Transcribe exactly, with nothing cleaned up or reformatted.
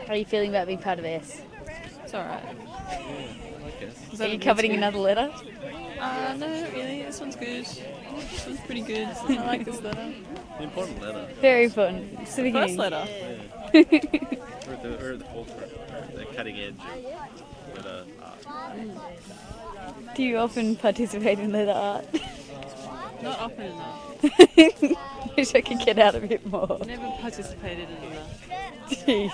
How are you feeling about being part of this? It's alright. Are you coveting another letter? Uh, no, not really. This one's good. This one's pretty good. I like this letter. Important letter. Very fun. It's the beginning. First letter. We're at the, we're at the forefront, we're at the cutting edge of letter art. Do you often participate in letter art? Not often enough. Wish I could get out a bit more. Never participated in enough. Jeez.